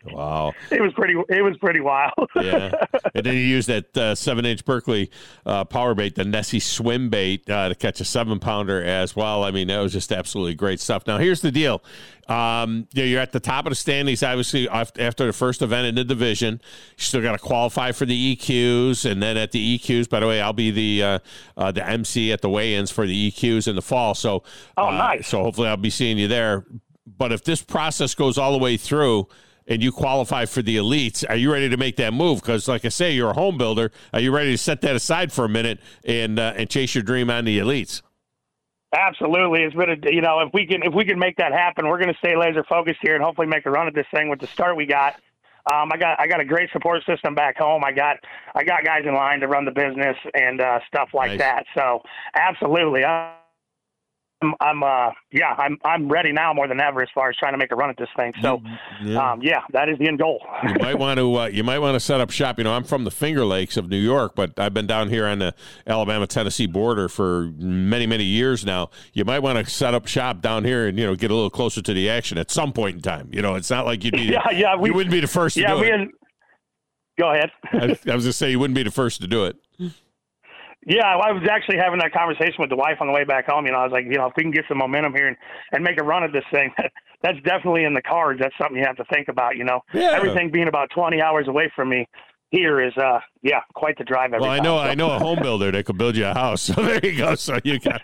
Wow. It was pretty. It was pretty wild. Yeah. And then you use that uh, seven-inch Berkley uh, power bait, the Nessie swim bait, uh, to catch a seven-pounder as well. I mean, that was just absolutely great stuff. Now, here's the deal. Um, you know, you're at the top of the standings, obviously, after the first event in the division. You still got to qualify for the E Qs, and then at the E Qs, by the way, I'll be the uh, uh, the M C at the weigh-ins for the E Qs in the fall. So, oh, uh, nice. So hopefully I'll be seeing you there. But if this process goes all the way through and you qualify for the elites, are you ready to make that move? Because, like I say, you're a home builder. Are you ready to set that aside for a minute and uh, and chase your dream on the elites? Absolutely. It's been a, you know, if we can if we can make that happen, we're going to stay laser focused here and hopefully make a run at this thing with the start we got. Um, I got I got a great support system back home. I got I got guys in line to run the business and uh, stuff like Nice. that. So absolutely, I'm, I'm uh, yeah, I'm I'm ready now more than ever as far as trying to make a run at this thing. So Yeah. um, yeah, that is the end goal. You might want to uh, you might want to set up shop. You know, I'm from the Finger Lakes of New York, but I've been down here on the Alabama-Tennessee border for many, many years now. You might want to set up shop down here and, you know, get a little closer to the action at some point in time. You know, it's not like you'd be yeah, yeah, we, you wouldn't be the first to yeah, do we it. had, go ahead. I, I was going to say you wouldn't be the first to do it. Yeah, I was actually having that conversation with the wife on the way back home. You know, I was like, you know, if we can get some momentum here and, and make a run at this thing, that's definitely in the cards. That's something you have to think about, you know. Yeah. Everything being about twenty hours away from me here is, uh, yeah, quite the drive every Well, I time, know so. I know a home builder that could build you a house. So there you go. So you got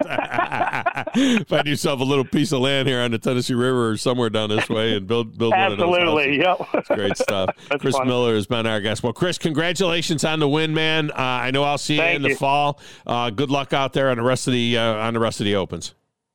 find yourself a little piece of land here on the Tennessee River or somewhere down this way and build build one of those Absolutely, houses. yep. It's great stuff. That's Chris fun. Miller has been our guest. Well, Chris, congratulations on the win, man. Uh, I know I'll see you Thank in the you. fall. Uh, good luck out there on the rest of the uh, on the rest of the opens.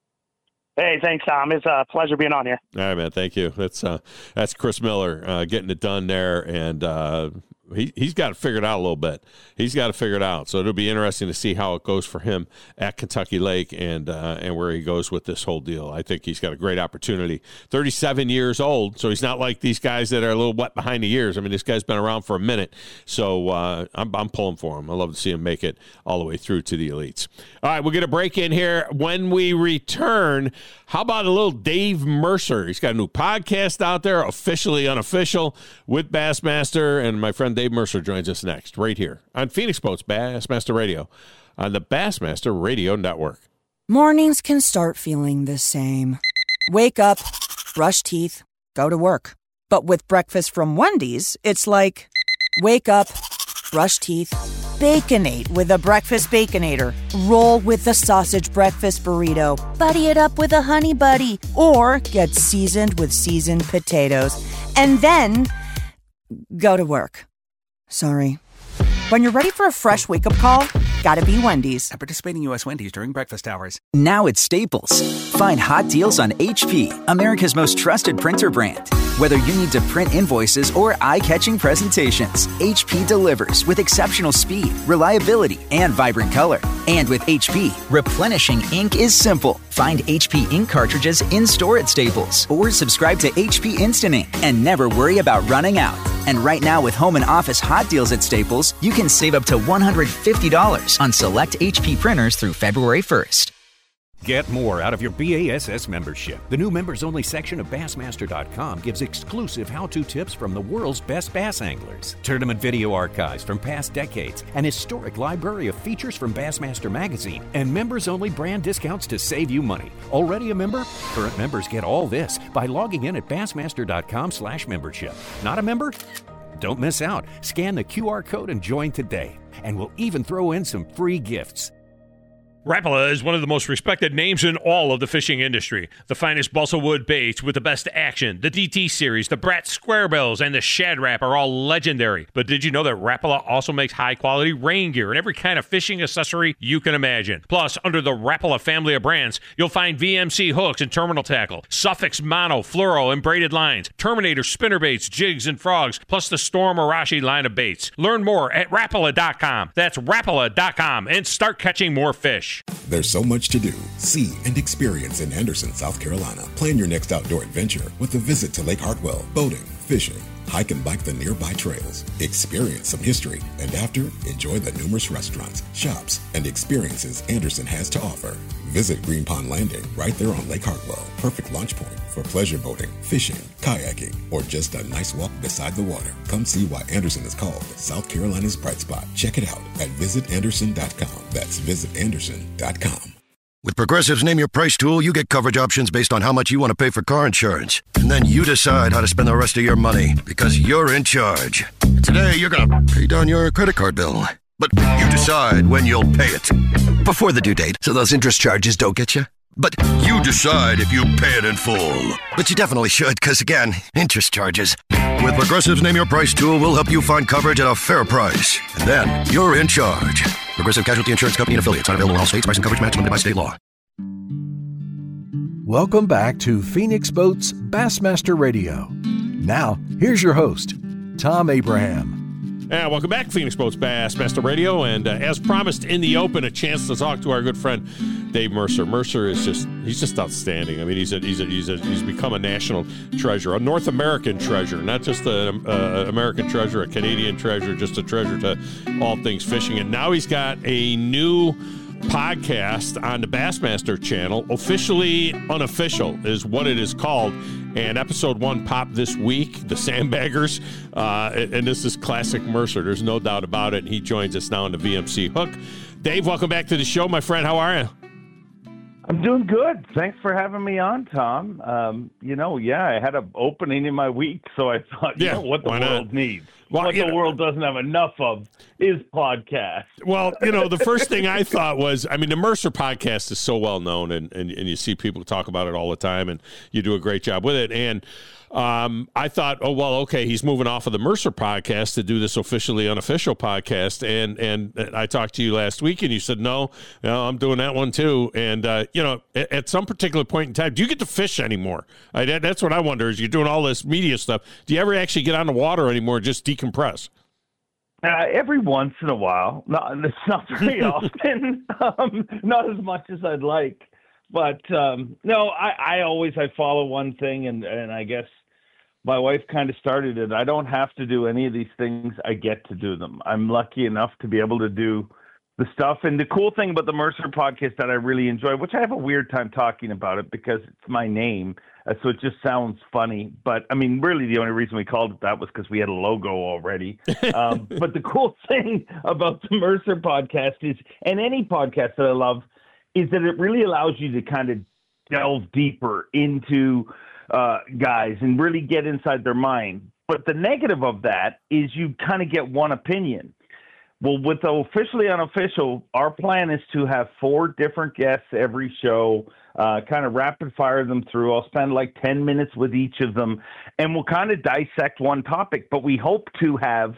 Hey, thanks, Tom. It's a pleasure being on here. All right, man. Thank you. That's uh, that's Chris Miller uh, getting it done there, and uh, he he's got it figured out a little bit. He's got it figured out, so it'll be interesting to see how it goes for him at Kentucky Lake and uh, and where he goes with this whole deal. I think he's got a great opportunity. thirty-seven years old, so he's not like these guys that are a little wet behind the ears. I mean, this guy's been around for a minute, so uh, I'm I'm pulling for him. I love to see him make it all the way through to the elites. All right, we'll get a break in here. When we return, how about a little Dave Mercer? He's got a new podcast out there, officially unofficial, with Bassmaster, and my friend Dave Mercer joins us next, right here on Phoenix Boats Bassmaster Radio on the Bassmaster Radio Network. Mornings can start feeling the same. Wake up, brush teeth, go to work. But with breakfast from Wendy's, it's like, wake up, brush teeth, Baconate with a Breakfast Baconator. Roll with the Sausage Breakfast Burrito. Buddy it up with a Honey Buddy. Or get seasoned with seasoned potatoes. And then go to work. Sorry. When you're ready for a fresh wake-up call, gotta be Wendy's. At participating U S Wendy's during breakfast hours. Now at Staples. Find hot deals on H P, America's most trusted printer brand. Whether you need to print invoices or eye-catching presentations, H P delivers with exceptional speed, reliability, and vibrant color. And with H P, replenishing ink is simple. Find H P ink cartridges in-store at Staples or subscribe to H P Instant Ink and never worry about running out. And right now with home and office hot deals at Staples, you can save up to one hundred fifty dollars on select H P printers through February first. Get more out of your B A S S membership. The new members-only section of Bassmaster dot com gives exclusive how-to tips from the world's best bass anglers, tournament video archives from past decades, an historic library of features from Bassmaster Magazine, and members-only brand discounts to save you money. Already a member? Current members get all this by logging in at Bassmaster dot com slash membership. Not a member? Don't miss out. Scan the Q R code and join today. And we'll even throw in some free gifts. Rapala is one of the most respected names in all of the fishing industry. The finest balsa wood baits with the best action, the D T series, the Brat Square Bells, and the Shad Rap are all legendary. But did you know that Rapala also makes high-quality rain gear and every kind of fishing accessory you can imagine? Plus, under the Rapala family of brands, you'll find V M C hooks and terminal tackle, Suffix mono, fluoro, and braided lines, Terminator spinner baits, jigs, and frogs, plus the Storm Arashi line of baits. Learn more at Rapala dot com. That's Rapala dot com and start catching more fish. There's so much to do, see, and experience in Anderson, South Carolina. Plan your next outdoor adventure with a visit to Lake Hartwell. Boating, fishing, hike and bike the nearby trails, experience some history, and after, enjoy the numerous restaurants, shops, and experiences Anderson has to offer. Visit Green Pond Landing right there on Lake Hartwell. Perfect launch point for pleasure boating, fishing, kayaking, or just a nice walk beside the water. Come see why Anderson is called South Carolina's bright spot. Check it out at visit anderson dot com. That's visit anderson dot com. With Progressive's Name Your Price tool, you get coverage options based on how much you want to pay for car insurance. And then you decide how to spend the rest of your money, because you're in charge. Today, you're going to pay down your credit card bill. But you decide when you'll pay it. Before the due date, so those interest charges don't get you. But you decide if you pay it in full. But you definitely should, because again, interest charges. With Progressive's Name Your Price tool, we'll help you find coverage at a fair price. And then you're in charge. Progressive Casualty Insurance Company and affiliates. Not available in all states. Price and coverage match limited by state law. Welcome back to Phoenix Boats Bassmaster Radio. Now, here's your host, Tom Abraham. Yeah, welcome back to Phoenix Boats Bassmaster Radio, and uh, as promised in the open, a chance to talk to our good friend Dave Mercer. Mercer is just—he's just outstanding. I mean, he's a, he's a, he's a, he's become a national treasure, a North American treasure, not just an uh, American treasure, a Canadian treasure, just a treasure to all things fishing. And now he's got a new podcast on the Bassmaster channel. Officially Unofficial is what it is called. And episode one popped this week, The Sandbaggers. Uh, and this is classic Mercer. There's no doubt about it. And he joins us now on the V M C Hook. Dave, welcome back to the show, my friend. How are you? I'm doing good. Thanks for having me on, Tom. Um, you know, yeah, I had an opening in my week, so I thought, you yeah, know, what the world not? needs. Well, what the know, world doesn't have enough of is podcasts. Well, you know, the first thing I thought was, I mean, the Mercer podcast is so well known, and, and, and you see people talk about it all the time, and you do a great job with it. And um, I thought, oh, well, okay, he's moving off of the Mercer podcast to do this Officially Unofficial podcast. And and I talked to you last week, and you said, no, no I'm doing that one too. And, uh, you know, at, at some particular point in time, do you get to fish anymore? I, that, that's what I wonder, is you're doing all this media stuff. Do you ever actually get on the water anymore and just decompress? Uh, every once in a while. Not, it's not very often. um, not as much as I'd like. But, um, no, I, I always, I follow one thing, and, and I guess my wife kind of started it. I don't have to do any of these things. I get to do them. I'm lucky enough to be able to do the stuff. And the cool thing about the Mercer podcast that I really enjoy, which I have a weird time talking about it because it's my name, uh, so it just sounds funny. But, I mean, really the only reason we called it that was because we had a logo already. Um, but the cool thing about the Mercer podcast is, and any podcast that I love, is that it really allows you to kind of delve deeper into uh, guys and really get inside their mind. But the negative of that is you kind of get one opinion. Well, with the Officially Unofficial, our plan is to have four different guests every show, uh, kind of rapid fire them through. I'll spend like ten minutes with each of them, and we'll kind of dissect one topic. But we hope to have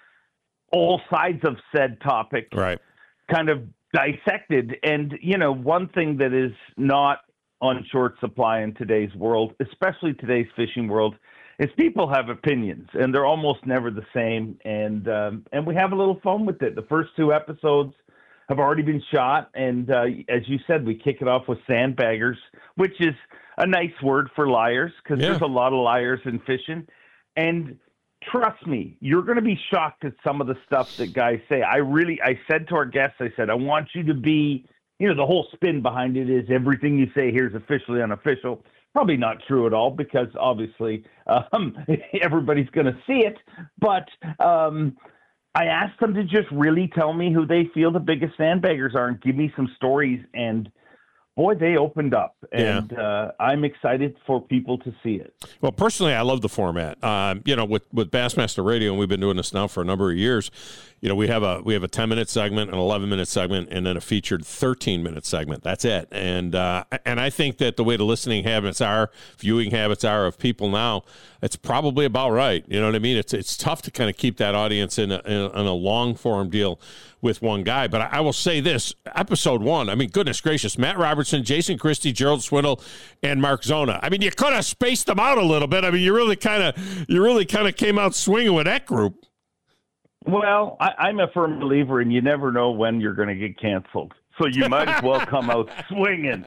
all sides of said topic right. kind of dissected. And, you know, one thing that is not on short supply in today's world, especially today's fishing world, is people have opinions, and they're almost never the same. And um, and we have a little fun with it. The first two episodes have already been shot, and uh, as you said, we kick it off with Sandbaggers, which is a nice word for liars, because yeah. there's a lot of liars in fishing. And trust me, you're going to be shocked at some of the stuff that guys say. I really, I said to our guests, I said, I want you to be, you know, the whole spin behind it is everything you say here is officially unofficial. Probably not true at all, because obviously um, everybody's going to see it. But um, I asked them to just really tell me who they feel the biggest sandbaggers are and give me some stories. And boy, they opened up, and yeah. uh, I'm excited for people to see it. Well, personally, I love the format. Um, you know, with, with Bassmaster Radio, and we've been doing this now for a number of years. You know, we have a we have a ten minute segment, an eleven minute segment, and then a featured thirteen minute segment. That's it. And uh, and I think that the way the listening habits are, viewing habits are of people now, it's probably about right. You know what I mean? It's it's tough to kind of keep that audience in a, in a, in a long form deal with one guy. But I, I will say this: episode one. I mean, goodness gracious, Matt Robertson, Jason Christie, Gerald Swindle, and Mark Zona. I mean, you could have spaced them out a little bit. I mean, you really kind of you really kind of came out swinging with that group. Well, I, I'm a firm believer in you never know when you're going to get canceled. so you might as well come out swinging.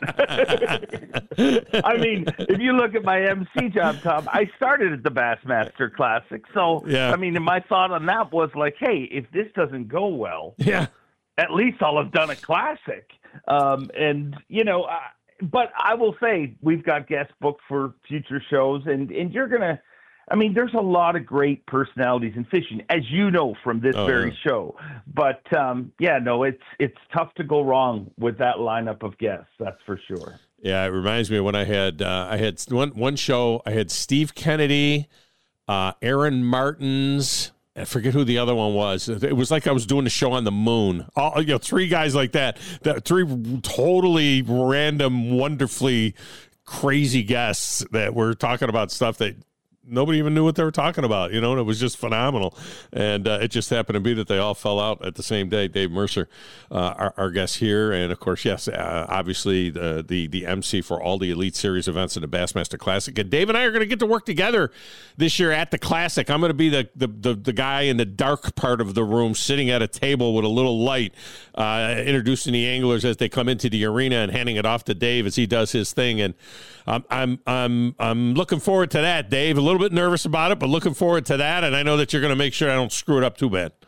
I mean, if you look at my M C job, Tom, I started at the Bassmaster Classic. So, yeah. I mean, my thought on that was like, hey, if this doesn't go well, yeah, at least I'll have done a classic. Um, and, you know, I, but I will say we've got guests booked for future shows, and, and you're going to, I mean, there's a lot of great personalities in fishing, as you know from this oh, very yeah. show. But, um, yeah, no, it's it's tough to go wrong with that lineup of guests, that's for sure. Yeah, it reminds me of when I had uh, I had one one show. I had Steve Kennedy, uh, Aaron Martins. I forget who the other one was. It was like I was doing a show on the moon. All, you know, three guys like that. That three totally random, wonderfully crazy guests that were talking about stuff that nobody even knew what they were talking about, you know, and it was just phenomenal. And uh, it just happened to be that they all fell out at the same day. Dave Mercer, uh, our, our guest here, and of course, yes, uh, obviously the, the the M C for all the Elite Series events in the Bassmaster Classic. And Dave and I are going to get to work together this year at the Classic. I'm going to be the, the the the guy in the dark part of the room, sitting at a table with a little light, uh, introducing the anglers as they come into the arena and handing it off to Dave as he does his thing. And I'm I'm I'm I'm looking forward to that, Dave. A little bit nervous about it, but looking forward to that, and I know that you're going to make sure I don't screw it up too bad.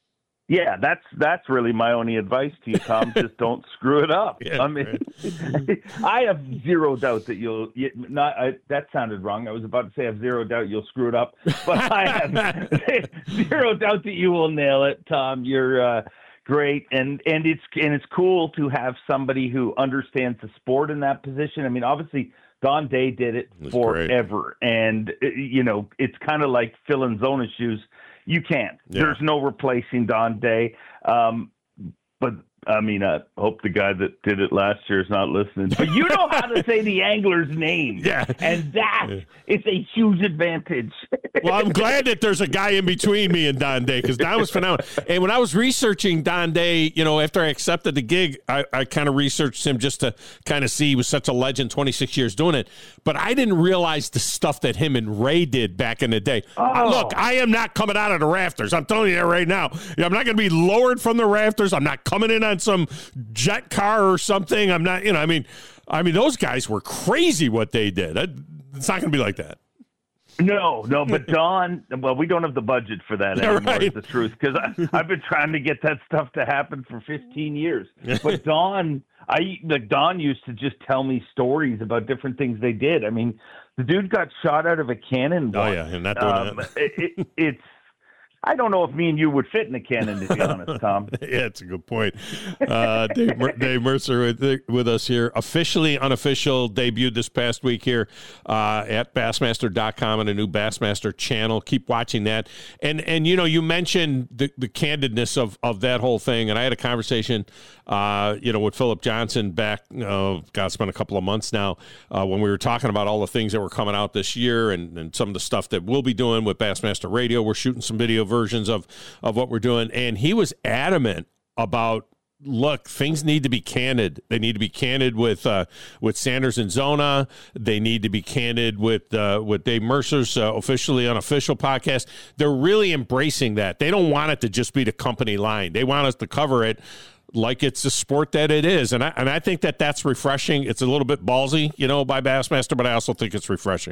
Yeah, that's that's really my only advice to you, Tom. Just don't screw it up. Yeah, I mean, right. I have zero doubt that you'll. You, not I, that sounded wrong. I was about to say I have zero doubt you'll screw it up, but I have zero doubt that you will nail it, Tom. You're uh, great, and and it's and it's cool to have somebody who understands the sport in that position. I mean, obviously, Don Day did it forever, great. And you know, it's kind of like filling Zona's shoes. You can't. Yeah. There's no replacing Don Day. Um, but I mean, I hope the guy that did it last year is not listening. But you know how to say the angler's name, yeah, and that yeah. is a huge advantage. Well, I'm glad that there's a guy in between me and Don Day, because Don was phenomenal. And when I was researching Don Day, you know, after I accepted the gig, I, I kind of researched him just to kind of see he was such a legend, twenty-six years doing it. But I didn't realize the stuff that him and Ray did back in the day. Oh. Uh, look, I am not coming out of the rafters. I'm telling you that right now. I'm not going to be lowered from the rafters. I'm not coming in on some jet car or something. I'm not, you know, I mean, I mean, those guys were crazy what they did. It's not going to be like that. No, no, but Don, well, we don't have the budget for that anymore, right. is the truth, because I've been trying to get that stuff to happen for fifteen years. But Don, I like Don used to just tell me stories about different things they did. I mean, the dude got shot out of a cannon. Oh, once. yeah, and not doing um, that. it, it, it's, I don't know if me and you would fit in a cannon, to be honest, Tom. Yeah, it's a good point. Uh, Dave, Mer- Dave Mercer with, with us here. Officially unofficial, debuted this past week here uh, at Bassmaster dot com and a new Bassmaster channel. Keep watching that. And, and you know, you mentioned the, the candidness of, of that whole thing. And I had a conversation, uh, you know, with Philip Johnson back, uh, God, it's been a couple of months now, uh, when we were talking about all the things that were coming out this year and, and some of the stuff that we'll be doing with Bassmaster Radio. We're shooting some video versions of, of what we're doing. And he was adamant about, look, things need to be candid. They need to be candid with uh, with Sanders and Zona. They need to be candid with uh, with Dave Mercer's uh, officially unofficial podcast. They're really embracing that. They don't want it to just be the company line. They want us to cover it like it's a sport that it is. And I, and I think that that's refreshing. It's a little bit ballsy, you know, by Bassmaster, but I also think it's refreshing.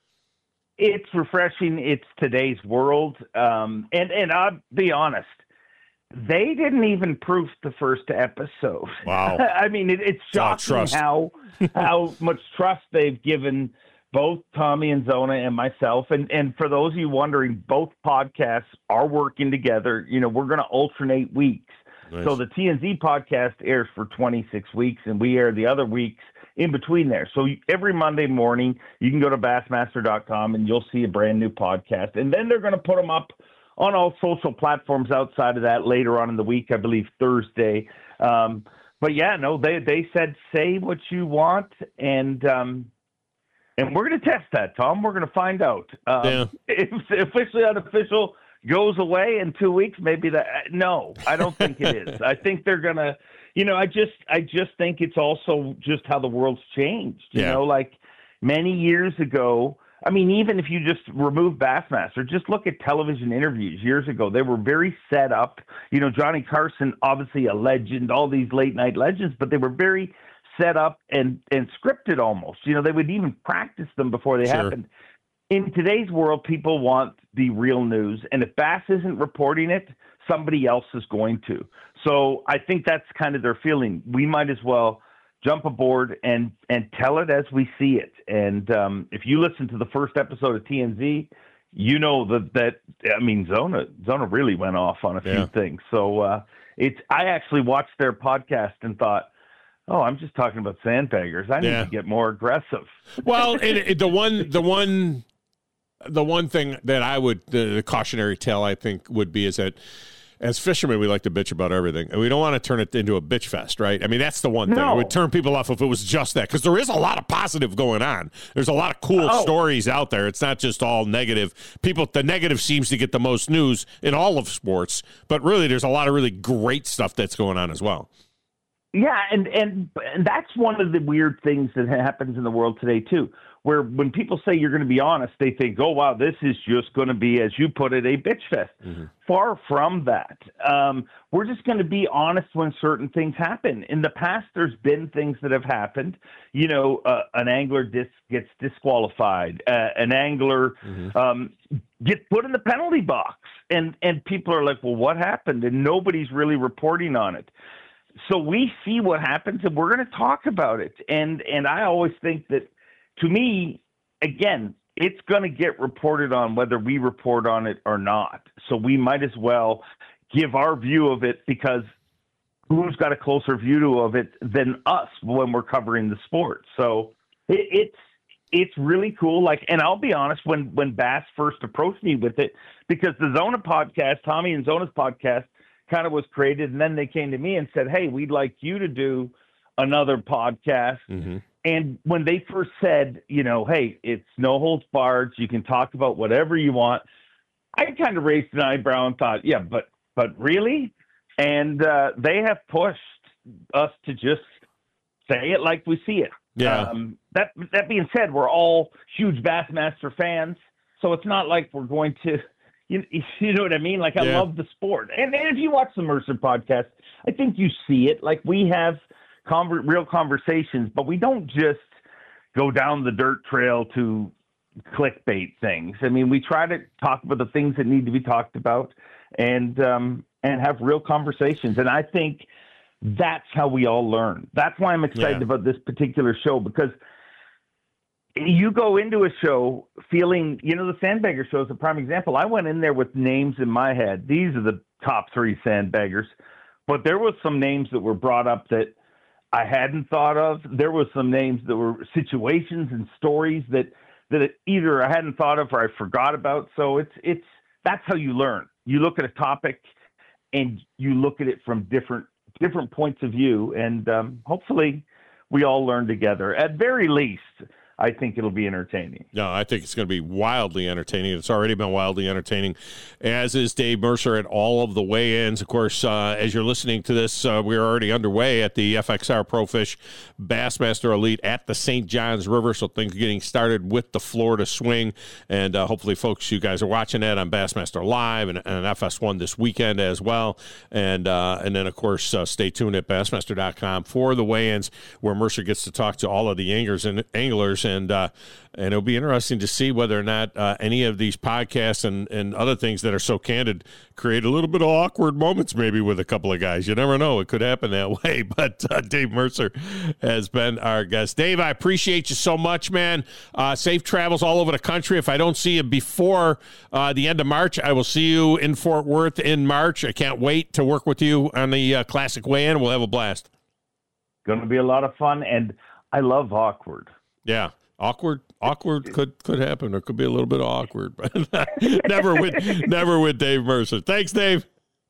It's refreshing. It's today's world. Um, and, and I'll be honest, they didn't even proof the first episode. Wow. I mean, it, it's shocking how how much trust they've given both Tommy and Zona and myself. And, and for those of you wondering, both podcasts are working together. You know, we're going to alternate weeks. Nice. So the T N Z podcast airs for twenty-six weeks, and we air the other weeks in between there. So every Monday morning, you can go to Bassmaster dot com and you'll see a brand new podcast. And then they're going to put them up on all social platforms outside of that later on in the week, I believe Thursday. Um, but yeah, no, they, they said, say what you want. And, um, and we're going to test that, Tom. We're going to find out. Um, yeah. If officially unofficial goes away in two weeks, maybe that, no, I don't think it is. I think they're going to, you know, I just, I just think it's also just how the world's changed, you yeah. know, like many years ago, I mean, even if you just remove Bassmaster, just look at television interviews years ago. They were very set up. You know, Johnny Carson, obviously a legend, all these late night legends, but they were very set up and, and scripted almost. You know, they would even practice them before they Sure. happened. In today's world, people want the real news. And if Bass isn't reporting it, somebody else is going to. So I think that's kind of their feeling. We might as well jump aboard and, and tell it as we see it. And um, if you listen to the first episode of T M Z, you know that, that I mean, Zona, Zona really went off on a few Yeah. things. So uh, it's, I actually watched their podcast and thought, oh, I'm just talking about sandbaggers. I need Yeah. to get more aggressive. Well, and it, the one, the one, the one thing that I would, the, the cautionary tale I think would be is that as fishermen, we like to bitch about everything, and we don't want to turn it into a bitch fest, right? I mean, that's the one thing. No. It would turn people off if it was just that, because there is a lot of positive going on. There's a lot of cool Oh. stories out there. It's not just all negative. People, the negative seems to get the most news in all of sports, but really, there's a lot of really great stuff that's going on as well. Yeah, and, and and that's one of the weird things that happens in the world today, too, where when people say you're going to be honest, they think, oh, wow, this is just going to be, as you put it, a bitch fest. Mm-hmm. Far from that. Um, we're just going to be honest when certain things happen. In the past, there's been things that have happened. You know, uh, an angler dis- gets disqualified. Uh, an angler Mm-hmm. um, gets put in the penalty box. And, and people are like, well, what happened? And nobody's really reporting on it. So we see what happens, and we're going to talk about it. And and I always think that, to me, again, it's going to get reported on whether we report on it or not. So we might as well give our view of it, because who's got a closer view of it than us when we're covering the sport? So it, it's it's really cool. Like, and I'll be honest, when when Bass first approached me with it, because the Zona podcast, Tommy and Zona's podcast, kind of was created, and then they came to me and said, hey, we'd like you to do another podcast. Mm-hmm. And when they first said, you know, hey, it's no holds barred, you can talk about whatever you want, I kind of raised an eyebrow and thought, yeah, but but really? And uh, they have pushed us to just say it like we see it. Yeah. Um, that that being said, we're all huge Bassmaster fans, so it's not like we're going to, You, you know what I mean? Like, I Yeah. love the sport. And, and if you watch the Mercer podcast, I think you see it. Like, we have conver- real conversations, but we don't just go down the dirt trail to clickbait things. I mean, we try to talk about the things that need to be talked about and um, and have real conversations. And I think that's how we all learn. That's why I'm excited Yeah. about this particular show, because you go into a show feeling, you know, the Sandbagger show is a prime example. I went in there with names in my head. These are the top three Sandbaggers, but there was some names that were brought up that I hadn't thought of. There was some names that were situations and stories that, that either I hadn't thought of or I forgot about. So it's, it's, that's how you learn. You look at a topic and you look at it from different, different points of view. And um, hopefully we all learn together. At very least, I think it'll be entertaining. No, I think it's going to be wildly entertaining. It's already been wildly entertaining, as is Dave Mercer at all of the weigh-ins. Of course, uh, as you're listening to this, uh, we're already underway at the F X R ProFish Bassmaster Elite at the Saint Johns River, so things are getting started with the Florida Swing. And uh, hopefully, folks, you guys are watching that on Bassmaster Live and, and F S one this weekend as well. And uh, and then, of course, uh, stay tuned at Bassmaster dot com for the weigh-ins, where Mercer gets to talk to all of the anglers and anglers. And uh, and it'll be interesting to see whether or not uh, any of these podcasts and, and other things that are so candid create a little bit of awkward moments maybe with a couple of guys. You never know. It could happen that way. But uh, Dave Mercer has been our guest. Dave, I appreciate you so much, man. Uh, safe travels all over the country. If I don't see you before uh, the end of March, I will see you in Fort Worth in March. I can't wait to work with you on the uh, Classic Weigh-In. We'll have a blast. Going to be a lot of fun, and I love awkward. Yeah. Awkward, awkward could could happen. Or could be a little bit awkward, but never with never with Dave Mercer. Thanks, Dave.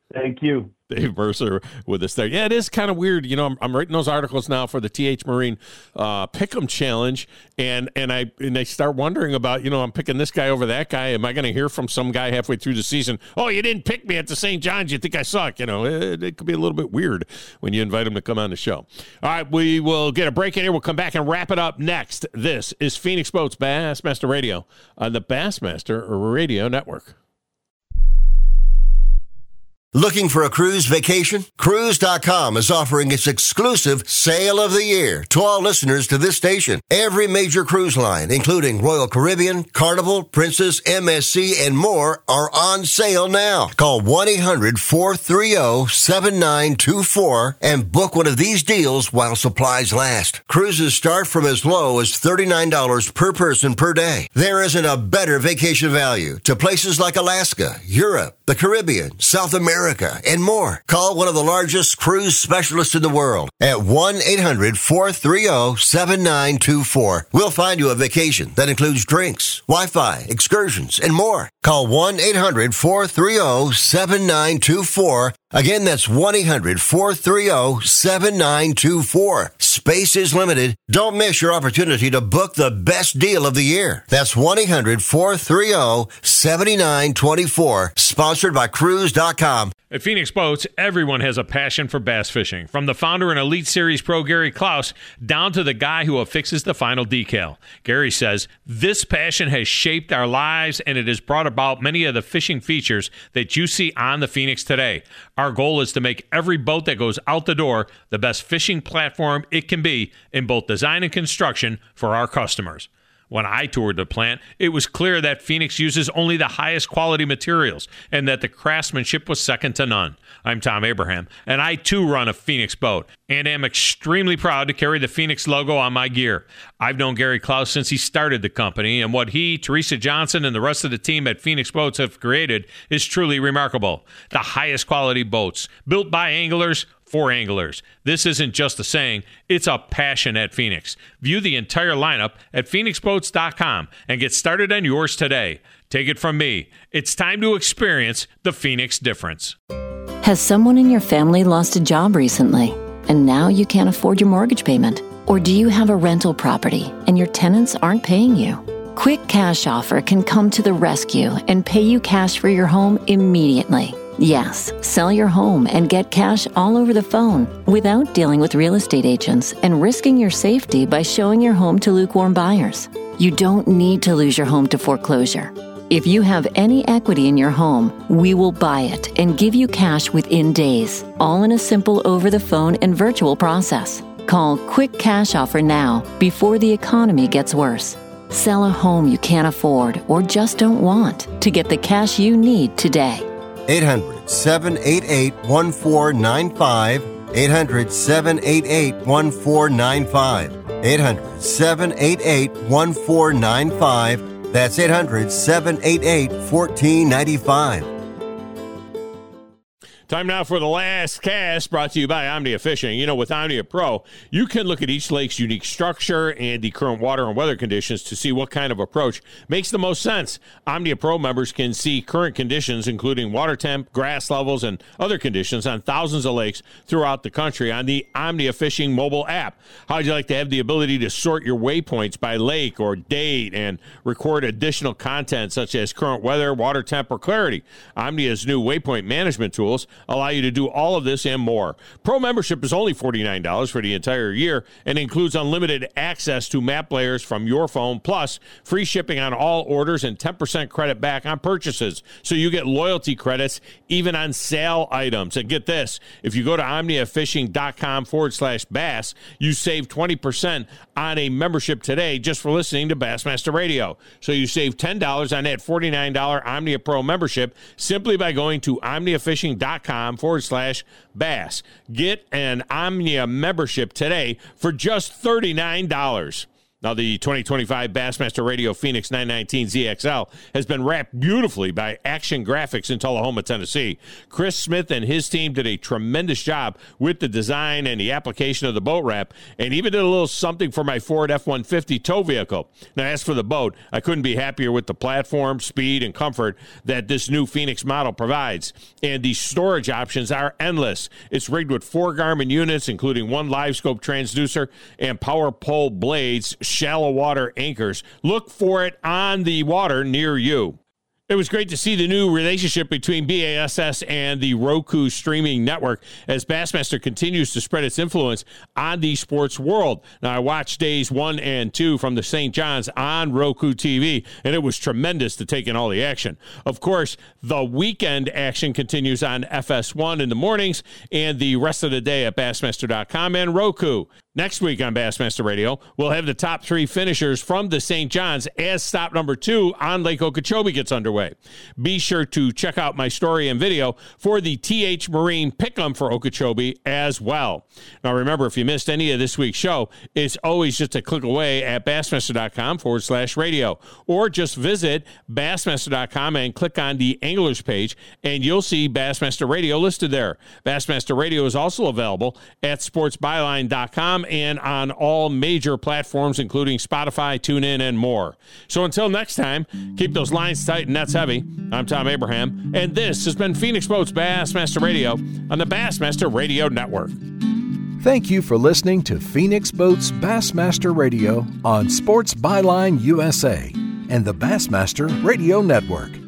Thank you. Dave Mercer with us there. Yeah, it is kind of weird. You know, I'm, I'm writing those articles now for the T H Marine uh, Pick'em Challenge, and and I and I start wondering about, you know, I'm picking this guy over that guy. Am I going to hear from some guy halfway through the season? Oh, you didn't pick me at the Saint John's. You think I suck? You know, it, it could be a little bit weird when you invite him to come on the show. All right, we will get a break in here. We'll come back and wrap it up next. This is Phoenix Boats Bassmaster Radio on the Bassmaster Radio Network. Looking for a cruise vacation? Cruise dot com is offering its exclusive Sale of the Year to all listeners to this station. Every major cruise line, including Royal Caribbean, Carnival, Princess, M S C, and more, are on sale now. Call one eight hundred four three zero seven nine two four and book one of these deals while supplies last. Cruises start from as low as thirty-nine dollars per person per day. There isn't a better vacation value to places like Alaska, Europe, the Caribbean, South America, and more. Call one of the largest cruise specialists in the world at one eight hundred four three zero seven nine two four. We'll find you a vacation that includes drinks, Wi-Fi, excursions, and more. Call one eight hundred four three zero seven nine two four. Again, that's one eight hundred four three zero seven nine two four. Space is limited. Don't miss your opportunity to book the best deal of the year. That's one eight hundred four three zero seven nine two four. Sponsored by Cruise dot com. At Phoenix Boats, everyone has a passion for bass fishing. From the founder and Elite Series pro Gary Klaus down to the guy who affixes the final decal. Gary says, this passion has shaped our lives and it has brought about many of the fishing features that you see on the Phoenix today. Our goal is to make every boat that goes out the door the best fishing platform it can be in both design and construction for our customers. When I toured the plant, it was clear that Phoenix uses only the highest quality materials and that the craftsmanship was second to none. I'm Tom Abraham, and I too run a Phoenix boat and am extremely proud to carry the Phoenix logo on my gear. I've known Gary Klaus since he started the company, and what he, Teresa Johnson, and the rest of the team at Phoenix Boats have created is truly remarkable. The highest quality boats, built by anglers, for anglers. This isn't just a saying, it's a passion at Phoenix. View the entire lineup at phoenix boats dot com and get started on yours today. Take it from me, it's time to experience the Phoenix difference. Has someone in your family lost a job recently and now you can't afford your mortgage payment? Or do you have a rental property and your tenants aren't paying you? Quick Cash Offer can come to the rescue and pay you cash for your home immediately. Yes, sell your home and get cash all over the phone without dealing with real estate agents and risking your safety by showing your home to lukewarm buyers. You don't need to lose your home to foreclosure. If you have any equity in your home, we will buy it and give you cash within days, all in a simple over-the-phone and virtual process. Call Quick Cash Offer now before the economy gets worse. Sell a home you can't afford or just don't want to get the cash you need today. eight hundred seven eight eight one four nine five. eight hundred seven eight eight one four nine five. eight hundred seven eight eight one four nine five. That's eight hundred seven eight eight one four nine five. Time now for the last cast, brought to you by Omnia Fishing. You know, with Omnia Pro, you can look at each lake's unique structure and the current water and weather conditions to see what kind of approach makes the most sense. Omnia Pro members can see current conditions, including water temp, grass levels, and other conditions on thousands of lakes throughout the country on the Omnia Fishing mobile app. How'd you like to have the ability to sort your waypoints by lake or date and record additional content such as current weather, water temp, or clarity? Omnia's new waypoint management tools allow you to do all of this and more. Pro membership is only forty-nine dollars for the entire year and includes unlimited access to map layers from your phone, plus free shipping on all orders and ten percent credit back on purchases. So you get loyalty credits even on sale items. And get this, if you go to omniafishing.com forward slash bass, you save twenty percent on a membership today just for listening to Bassmaster Radio. So you save ten dollars on that forty-nine dollars Omnia Pro membership simply by going to omniafishing.com forward slash bass. Get an Omnia membership today for just thirty-nine dollars. Now, the twenty twenty-five Bassmaster Radio Phoenix nine nineteen Z X L has been wrapped beautifully by Action Graphics in Tullahoma, Tennessee. Chris Smith and his team did a tremendous job with the design and the application of the boat wrap, and even did a little something for my Ford F one fifty tow vehicle. Now, as for the boat, I couldn't be happier with the platform, speed, and comfort that this new Phoenix model provides. And the storage options are endless. It's rigged with four Garmin units, including one live scope transducer and power pole blades, shallow water anchors. Look for it on the water near you. It was great to see the new relationship between B A S S and the Roku streaming network as Bassmaster continues to spread its influence on the sports world. Now, I watched days one and two from the Saint John's on Roku T V, and it was tremendous to take in all the action. Of course, the weekend action continues on F S one in the mornings and the rest of the day at Bassmaster dot com and Roku. Next week on Bassmaster Radio, we'll have the top three finishers from the Saint John's as stop number two on Lake Okeechobee gets underway. Be sure to check out my story and video for the T H Marine Pick'em for Okeechobee as well. Now remember, if you missed any of this week's show, it's always just a click away at Bassmaster dot com forward slash radio, or just visit Bassmaster dot com and click on the Anglers page, and you'll see Bassmaster Radio listed there. Bassmaster Radio is also available at sports byline dot com and on all major platforms, including Spotify, TuneIn, and more. So until next time, keep those lines tight and nets heavy. I'm Tom Abraham, and this has been Phoenix Boats Bassmaster Radio on the Bassmaster Radio Network. Thank you for listening to Phoenix Boats Bassmaster Radio on Sports Byline U S A and the Bassmaster Radio Network.